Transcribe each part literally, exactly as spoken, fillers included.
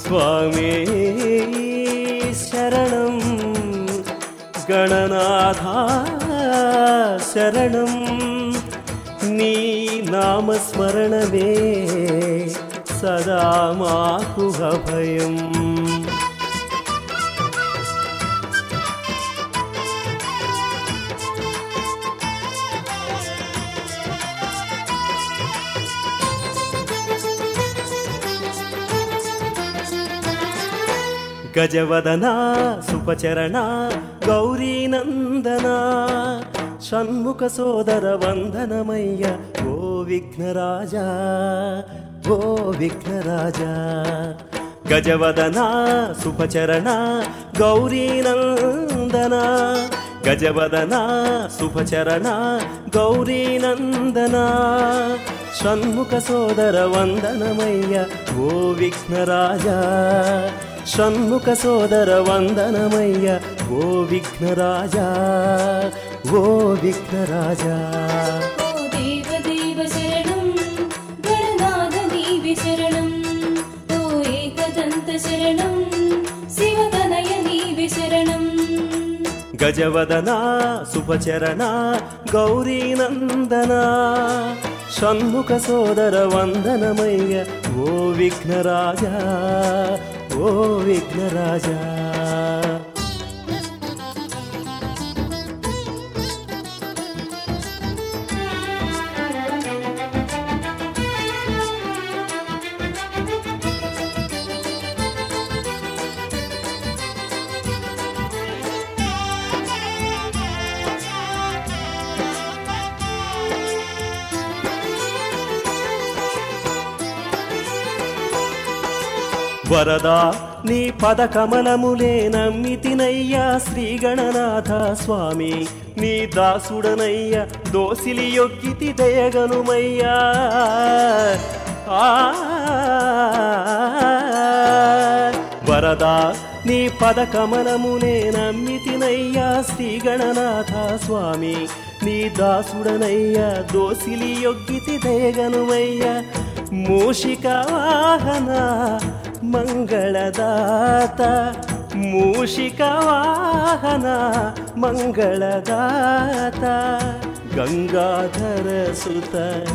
స్వామి శరణం గణనాథ శరణం నీ నామస్మరణమే సదా మాకు అభయం. గజవదన సుపచరణ గౌరీనందన షణ్ముఖ సోదర వందనమయ్య ఓ విఘ్నరాజా ఓ విఘ్నరాజా. గజవదన సుపచరణ గౌరీనందన గజవదన సుపచరణ గౌరీనందన షణ్ముఖ సోదర వందనమయ్య ఓ విఘ్నరాజా షణ్ముఖ సోదర వందనమయ్య ఓ విఘ్నరాజా ఓ విఘ్నరాజా. ఓ దేవదేవ శరణం గణనాథ నీవే శరణం ఓ ఏకదంత శరణం శివతనయ నీవే శరణం. గజవదన సుపచరణ గౌరీనందన షణ్ముఖ సోదర వందనమయ్య ఓ విఘ్నరాజా ఓ విఘ్నరాజా. వరదా నీ పద కమలములే నమ్మితినయ్యా శ్రీ గణనాథ స్వామి నీ దాసుడనయ్య దోసిలి యొక్కితి దయగనుమయ్యా. వరదా నీ పద కమలములే నమ్మితినయ్యా శ్రీ గణనాథ స్వామి నీ దాసుడనయ్య దోసిలి యొక్కితి దయగనుమయ్యా. మూషిక వాహన మంగళదాత మూషిక వాహన మంగళదాత గంగాధర సుత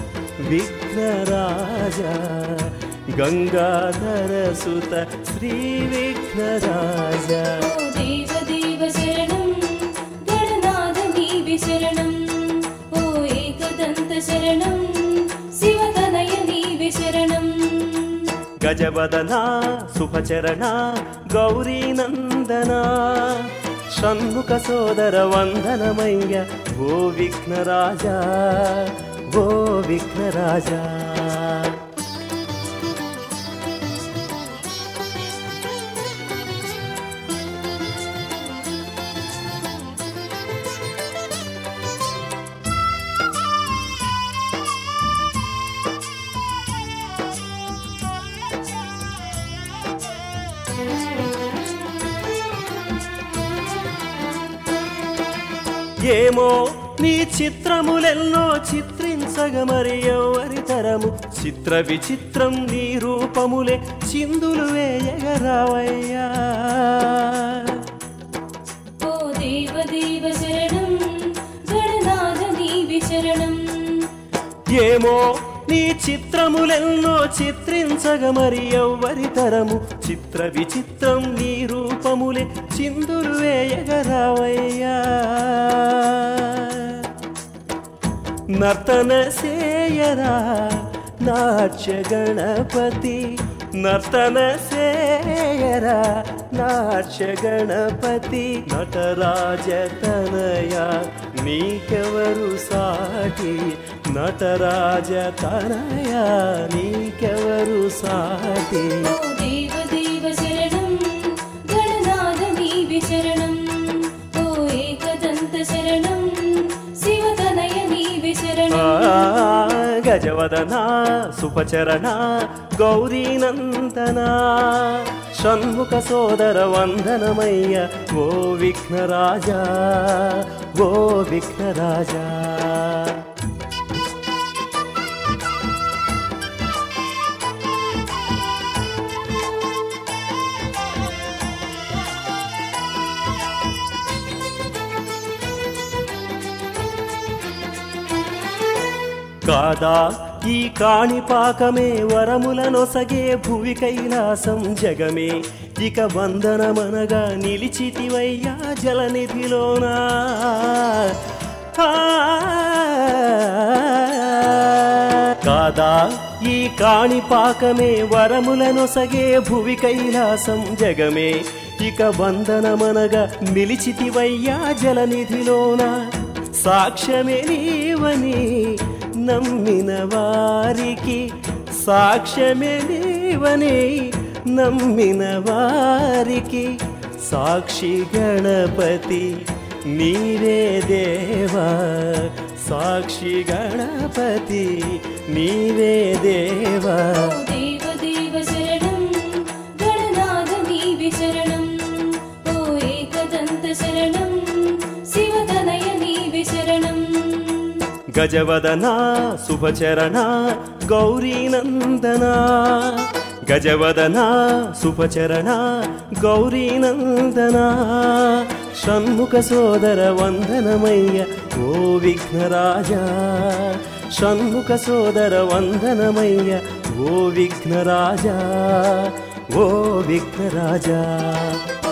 విఘ్నరాజా గంగాధర సుత శ్రీ విఘ్నరాజా. ఓ దేవదేవ శరణం గణనాథ నీవే శరణం ఓ ఏకదంత శరణం శివతనయ నీవే శరణం. గజవదన సుపచరణ గౌరీనందన షణ్ముఖ సోదర వందనమయ్య ఓ విఘ్నరాజా ఓ విఘ్నరాజా. ఏమో నీ చిత్రములెన్నో చిత్రించగ మరి ఎవరి తరము చిత్ర విచిత్రం నీ రూపములే చిందులు వేయగరావయ్యా. ఓ దేవదేవ శరణం గణనాథ నీవే శరణం. ఏమో నీ చిత్రములెన్నో చిత్రించగ మరి ఎవ్వరి తరము చిత్ర విచిత్రం నీ రూపములే చిందులు వేయగరావయ్యా. నర్తన సేయరా నాట్య గణపతి నర్తన సేయరా నాట్య గణపతి నటరాజ తనయ నీకెవరు సాటి నటరాజ తనయ నీకెవరు సాటి. ఓ దేవదేవ శరణం గణనాథ నీవే శరణం ఓ ఏకదంత శరణం శివతనయ నీవే శరణం. గజవదన సుపచరణ గౌరీనందన షణ్ముఖ సోదర వందనమయ్య ఓ విఘ్నరాజా ఓ విఘ్నరాజా. కాదా ఈ కాణిపాకమే వరములనొసగే భువి కైలాసం జగమే ఇక వందనమనగా నిలిచితివయ్యా జలనిధిలోనా కాదా ఈ కాణిపాకమే వరములనొసగే భువి కైలాసం జగమే ఇక వందనమనగా నిలిచితివయ్యా జలనిధిలోన సాక్ష్యమే నీవని నమ్మిన వారికి సాక్ష్యమే నీవని నమ్మిన వారికి సాక్షి గణపతి నీవే దేవా సాక్షి గణపతి నీవే దేవా ఓ దేవ దేవ శరణం గణనాథ నీవే శరణం ఓ ఏకదంత శరణం శివతనయ నీవే శరణం గజవదనా శుభచరణ గౌరీనందనా గజవదనా శుభచరణ గౌరీనందనా షణ్ముఖ సోదర వందనమయ్య ఓ విఘ్నరాజా షణ్ముఖ సోదర వందనమయ్య ఓ విఘ్నరాజా ఓ విఘ్నరాజా